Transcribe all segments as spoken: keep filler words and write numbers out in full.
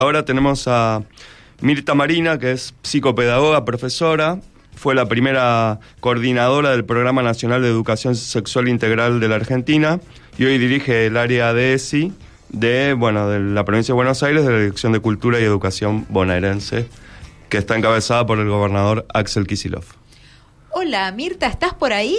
Ahora tenemos a Mirta Marina, que es psicopedagoga, profesora, fue la primera coordinadora del Programa Nacional de Educación Sexual Integral de la Argentina y hoy dirige el área de E S I de, bueno, de la provincia de Buenos Aires, de la Dirección de Cultura y Educación bonaerense, que está encabezada por el gobernador Axel Kicillof. Hola, Mirta, ¿estás por ahí?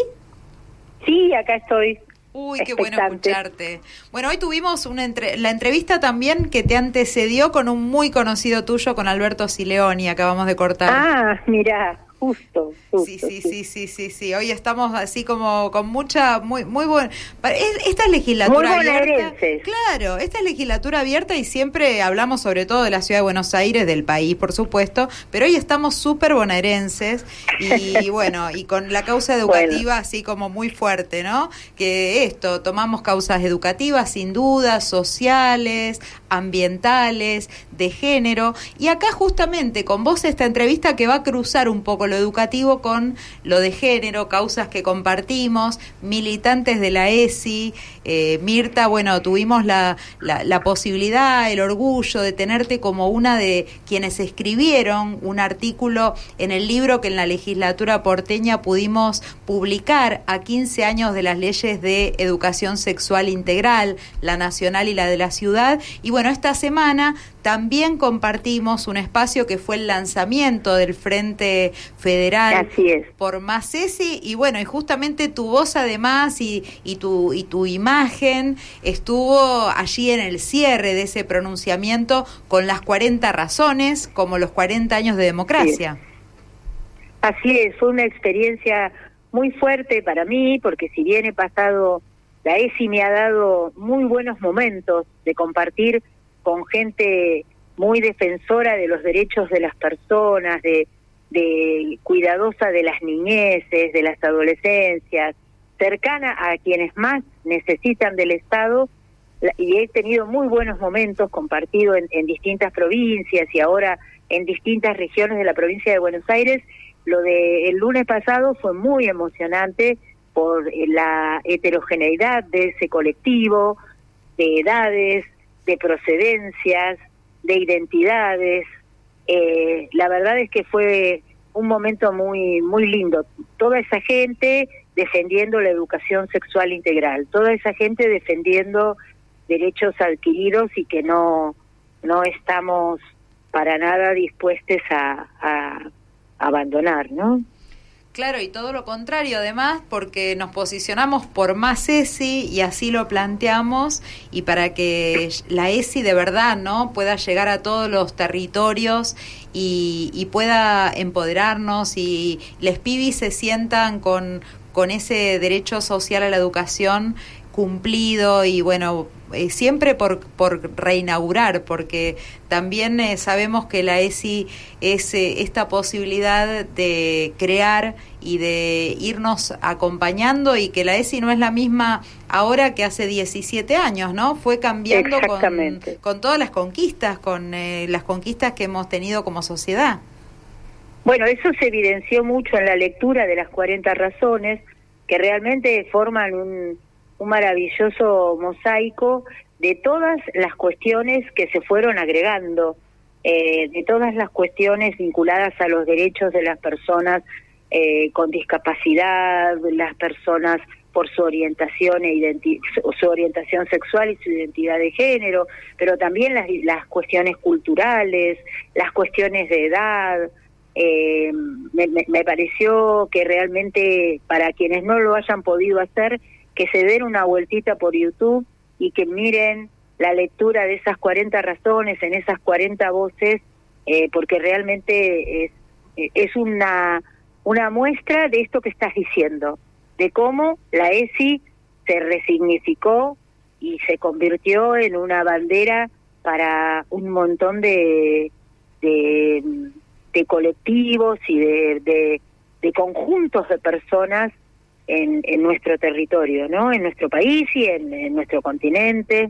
Sí, acá estoy. Uy, qué bueno escucharte. Bueno, hoy tuvimos una entre- la entrevista también que te antecedió con un muy conocido tuyo, con Alberto Sileoni, acabamos de cortar. Ah, mirá, justo, justo. Sí, sí, sí, sí, sí, sí. Hoy estamos así como con mucha, muy, muy buena. Esta es legislatura muy abierta. Claro, esta es legislatura abierta y siempre hablamos sobre todo de la ciudad de Buenos Aires, del país, por supuesto, pero hoy estamos súper bonaerenses y bueno, y con la causa educativa bueno. así como muy fuerte, ¿no? Que esto, tomamos causas educativas, sin duda, sociales, ambientales, de género, y acá justamente con vos esta entrevista que va a cruzar un poco lo educativo con lo de género, causas que compartimos, militantes de la E S I, eh, Mirta, bueno, tuvimos la, la, la posibilidad, el orgullo de tenerte como una de quienes escribieron un artículo en el libro que en la legislatura porteña pudimos publicar a quince años de las leyes de educación sexual integral, la nacional y la de la ciudad, y bueno, esta semana también compartimos un espacio que fue el lanzamiento del Frente Federal por Más E S I, y bueno, y justamente tu voz además y, y, tu, y tu imagen estuvo allí en el cierre de ese pronunciamiento con las cuarenta razones, como los cuarenta años de democracia. Sí. Así es, fue una experiencia muy fuerte para mí, porque si bien he pasado, la E S I me ha dado muy buenos momentos de compartir con gente muy defensora de los derechos de las personas, de, de cuidadosa de las niñeces, de las adolescencias, cercana a quienes más necesitan del Estado, y he tenido muy buenos momentos compartido en, en distintas provincias y ahora en distintas regiones de la provincia de Buenos Aires. Lo de el lunes pasado fue muy emocionante por la heterogeneidad de ese colectivo, de edades, de procedencias, de identidades. Eh, la verdad es que fue un momento muy muy lindo. Toda esa gente defendiendo la educación sexual integral, toda esa gente defendiendo derechos adquiridos y que no no estamos para nada dispuestos a, a abandonar, ¿no? Claro, y todo lo contrario además, porque nos posicionamos por Más E S I y así lo planteamos, y para que la E S I de verdad, ¿no?, pueda llegar a todos los territorios y, y pueda empoderarnos y les pibis se sientan con, con ese derecho social a la educación cumplido y bueno, eh, siempre por por reinaugurar, porque también eh, sabemos que la E S I es eh, esta posibilidad de crear y de irnos acompañando, y que la E S I no es la misma ahora que hace diecisiete años, ¿no? Fue cambiando con, con todas las conquistas, con eh, las conquistas que hemos tenido como sociedad. Bueno, eso se evidenció mucho en la lectura de las cuarenta razones, que realmente forman un un maravilloso mosaico de todas las cuestiones que se fueron agregando, eh, de todas las cuestiones vinculadas a los derechos de las personas eh, con discapacidad, las personas por su orientación e identi- su orientación sexual y su identidad de género, pero también las, las cuestiones culturales, las cuestiones de edad. Eh, me, me pareció que realmente, para quienes no lo hayan podido hacer, que se den una vueltita por YouTube y que miren la lectura de esas cuarenta razones, en esas cuarenta voces, eh, porque realmente es, es una, una muestra de esto que estás diciendo, de cómo la E S I se resignificó y se convirtió en una bandera para un montón de, de, de colectivos y de, de, de conjuntos de personas En, en nuestro territorio, ¿no? En nuestro país y en, en nuestro continente.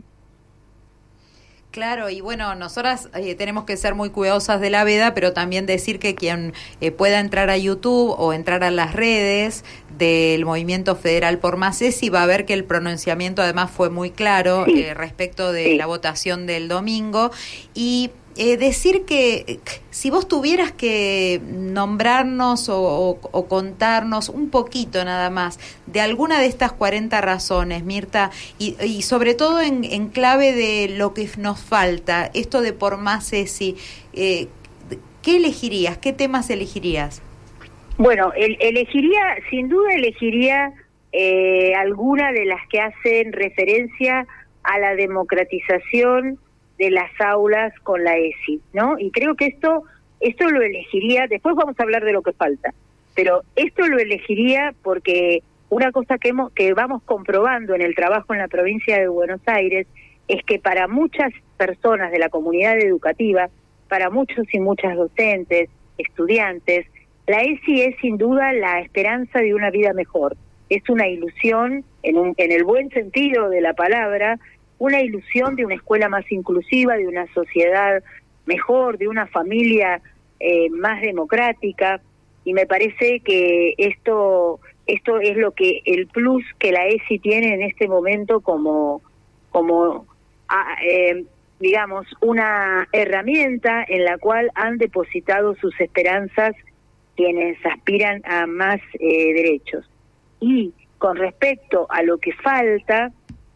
Claro, y bueno, nosotras eh, tenemos que ser muy cuidadosas de la veda, pero también decir que quien eh, pueda entrar a YouTube o entrar a las redes del Movimiento Federal por Más E S I va a ver que el pronunciamiento además fue muy claro sí. eh, respecto de sí. la votación del domingo. Y eh, decir que si vos tuvieras que nombrarnos o, o, o contarnos un poquito nada más de alguna de estas cuarenta razones, Mirta, y, y sobre todo en, en clave de lo que nos falta, esto de por más ESI, eh, ¿qué elegirías? ¿Qué temas elegirías? Bueno, el, elegiría, sin duda elegiría eh, alguna de las que hacen referencia a la democratización de las aulas con la ESI, ¿no? Y creo que esto, esto lo elegiría, después vamos a hablar de lo que falta, pero esto lo elegiría porque una cosa que, hemos, que vamos comprobando en el trabajo en la provincia de Buenos Aires es que para muchas personas de la comunidad educativa, para muchos y muchas docentes, estudiantes, la ESI es sin duda la esperanza de una vida mejor. Es una ilusión, en, un, en el buen sentido de la palabra, una ilusión de una escuela más inclusiva, de una sociedad mejor, de una familia eh, más democrática, y me parece que esto esto es lo que el plus que la ESI tiene en este momento como como a, eh, digamos una herramienta en la cual han depositado sus esperanzas quienes aspiran a más eh, derechos. Y con respecto a lo que falta,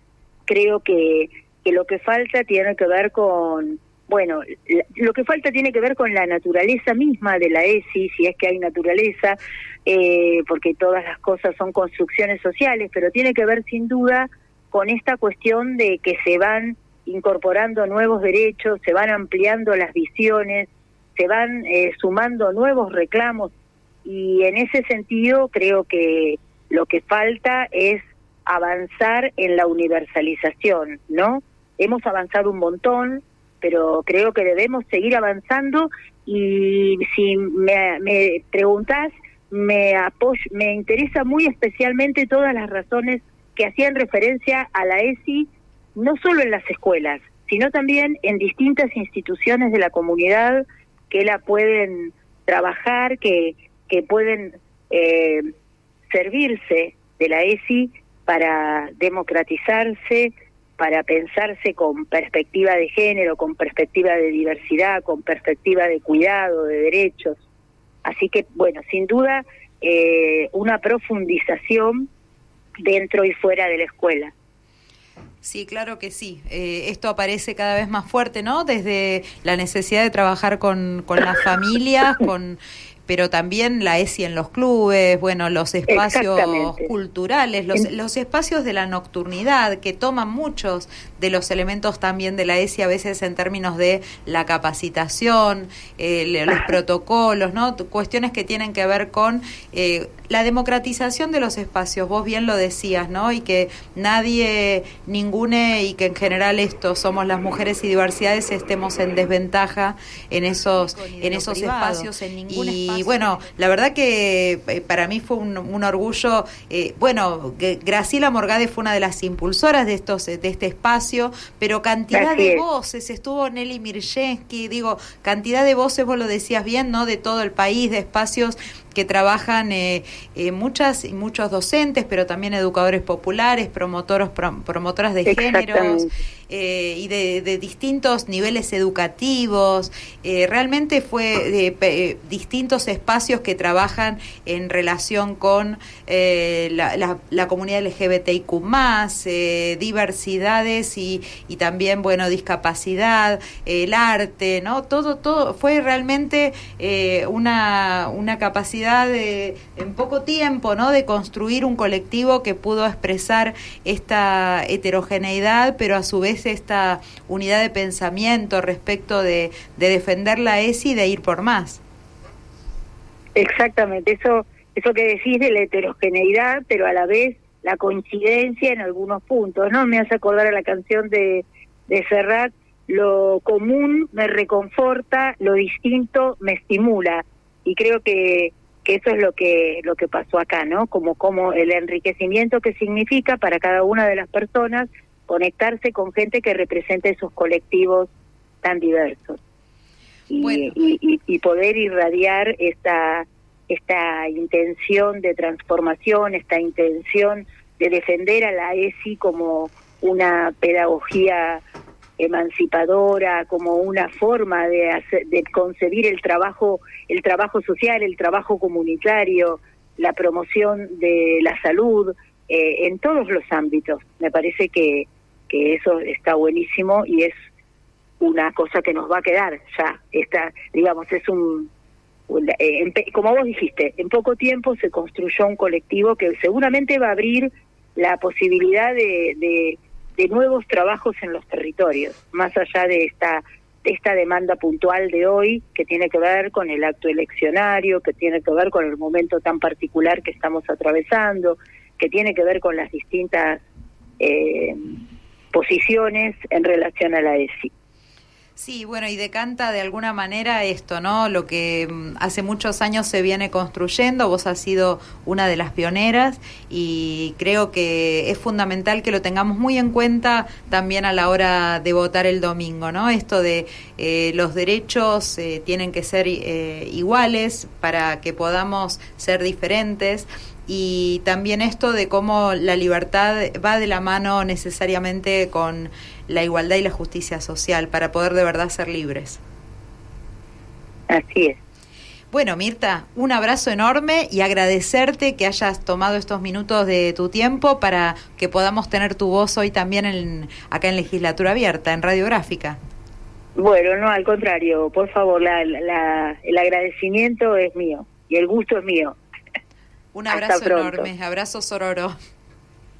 creo que, que lo que falta tiene que ver con, bueno, lo que falta tiene que ver con la naturaleza misma de la ESI, si es que hay naturaleza, eh, porque todas las cosas son construcciones sociales, pero tiene que ver sin duda con esta cuestión de que se van incorporando nuevos derechos, se van ampliando las visiones, se van eh, sumando nuevos reclamos, y en ese sentido creo que lo que falta es avanzar en la universalización, ¿no? Hemos avanzado un montón, pero creo que debemos seguir avanzando, y si me, me preguntás, me apoyo, me interesa muy especialmente todas las razones que hacían referencia a la ESI, no solo en las escuelas, sino también en distintas instituciones de la comunidad que la pueden trabajar, que, que pueden eh, servirse de la ESI para democratizarse, para pensarse con perspectiva de género, con perspectiva de diversidad, con perspectiva de cuidado, de derechos. Así que, bueno, sin duda, eh, una profundización dentro y fuera de la escuela. Sí, claro que sí. Eh, esto aparece cada vez más fuerte, ¿no? Desde la necesidad de trabajar con, con las familias, con... pero también la ESI en los clubes, bueno, los espacios culturales, los, los espacios de la nocturnidad, que toman muchos de los elementos también de la ESI, a veces en términos de la capacitación, eh, los protocolos, ¿no? Cuestiones que tienen que ver con eh, la democratización de los espacios, vos bien lo decías, ¿no? Y que nadie, ningune, y que en general esto, somos las mujeres y diversidades, estemos en desventaja en esos, en esos espacios, en ningún espacio. Y bueno, la verdad que eh, para mí fue un, un orgullo, eh, bueno, que Graciela Morgade fue una de las impulsoras de estos de este espacio, pero cantidad Así de es. voces, estuvo Nelly Mirjensky, digo, cantidad de voces, vos lo decías bien, ¿no? De todo el país, de espacios que trabajan eh, eh, muchas y muchos docentes, pero también educadores populares, promotoros, prom, promotoras de géneros eh, y de, de distintos niveles educativos. Eh, realmente fue de, eh, distintos espacios que trabajan en relación con eh, la, la, la comunidad L G B T I Q más, eh, diversidades y, y también, bueno, discapacidad, eh, el arte, ¿no? Todo, todo fue realmente eh, una, una capacidad de, en poco tiempo, ¿no? De construir un colectivo que pudo expresar esta heterogeneidad, pero a su vez esta unidad de pensamiento respecto de, de defender la ESI y de ir por más. Exactamente, eso, eso que decís de la heterogeneidad, pero a la vez la coincidencia en algunos puntos, ¿no? Me hace acordar a la canción de, de Serrat, lo común me reconforta, lo distinto me estimula, y creo que que eso es lo que lo que pasó acá, ¿no? Como como el enriquecimiento que significa para cada una de las personas conectarse con gente que represente esos colectivos tan diversos. Y, bueno. y, y, y poder irradiar esta esta intención de transformación, esta intención de defender a la ESI como una pedagogía emancipadora, como una forma de hacer, de concebir el trabajo, el trabajo social, el trabajo comunitario, la promoción de la salud, eh, en todos los ámbitos. Me parece que, que eso está buenísimo y es una cosa que nos va a quedar ya. Está, digamos, es un, un eh, en, como vos dijiste, en poco tiempo se construyó un colectivo que seguramente va a abrir la posibilidad de, de, de nuevos trabajos en los territorios, más allá de esta de esta demanda puntual de hoy, que tiene que ver con el acto eleccionario, que tiene que ver con el momento tan particular que estamos atravesando, que tiene que ver con las distintas eh, posiciones en relación a la E S I. Sí, bueno, y decanta de alguna manera esto, ¿no? Lo que hace muchos años se viene construyendo, vos has sido una de las pioneras y creo que es fundamental que lo tengamos muy en cuenta también a la hora de votar el domingo, ¿no? Esto de eh, los derechos eh, tienen que ser eh, iguales para que podamos ser diferentes. Y también esto de cómo la libertad va de la mano necesariamente con la igualdad y la justicia social para poder de verdad ser libres. Así es. Bueno, Mirta, un abrazo enorme y agradecerte que hayas tomado estos minutos de tu tiempo para que podamos tener tu voz hoy también en, acá en Legislatura Abierta, en Radiográfica. Bueno, no, al contrario, por favor, la, la, el agradecimiento es mío y el gusto es mío. Un abrazo enorme, abrazo sororo.